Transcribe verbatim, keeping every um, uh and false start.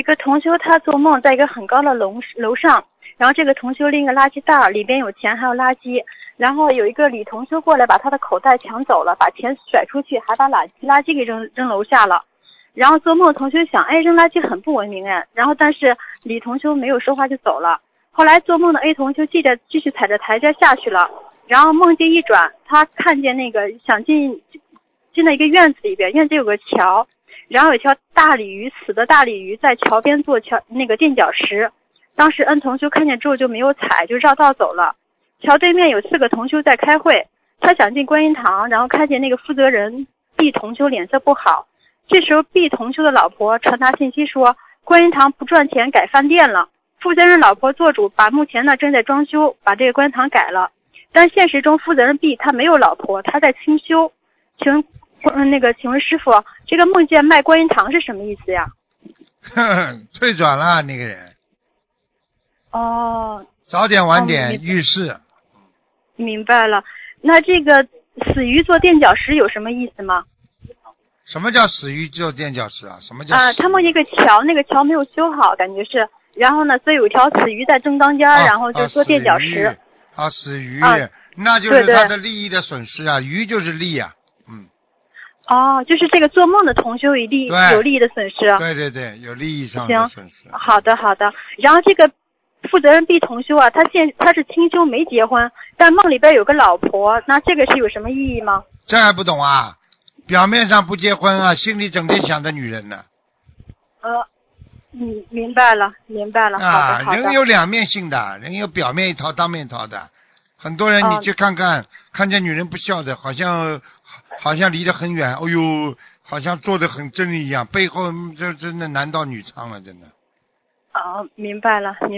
一个同修，他做梦在一个很高的楼楼上，然后这个同修拎个垃圾袋，里边有钱还有垃圾，然后有一个女同修过来把他的口袋抢走了，把钱甩出去，还把垃垃圾给扔扔楼下了。然后做梦同修想，哎，扔垃圾很不文明哎，然后但是李同修没有说话就走了。后来做梦的 A 同修记得继续踩着台阶下去了，然后梦境一转，他看见那个想进进了一个院子里边，院子有个桥，然后有条大鲤鱼，死的大鲤鱼在桥边做桥那个垫脚石。当时 N 同修看见之后就没有踩，就绕道走了。桥对面有四个同修在开会，他想进观音堂，然后看见那个负责人 B 同修脸色不好。这时候 B 同修的老婆传达信息说，观音堂不赚钱改饭店了。负责人老婆做主，把目前呢正在装修，把这个观音堂改了。但现实中负责人 B 他没有老婆，他在清修。请嗯那个请问师傅，这个梦见卖观音堂是什么意思呀？ 退转了那个人。 哦。 早点晚点、 哦、 遇事。 明白了。那这个死鱼做垫脚石有什么意思吗？ 什么叫死鱼做垫脚石啊？什么叫啊？他梦见一个桥，那个桥没有修好，感觉是，然后呢，所以有一条死鱼在正当间、啊，然后就做垫脚石。 啊，死鱼， 啊、 那就是他的利益的损失啊，鱼就是利啊，嗯。 哦，就是这个做梦的同修有利有利益的损失。 对对对，有利益上的损失。 行，好的好的。然后这个负责人 B 同修啊，他现他是清修没结婚，但梦里边有个老婆，那这个是有什么意义吗？ 这还不懂啊？表面上不结婚啊，心里整天想着女人呢。 呃，嗯，明白了，明白了。 啊， 好的好的。 人有两面性的，人有表面一套，当面一套的。很多人你去看看，哦、看见女人不孝的，好像好像离得很远，哎呦，好像做得很真一样，背后这真的男盗女娼了，真的。 哦，明白了，明。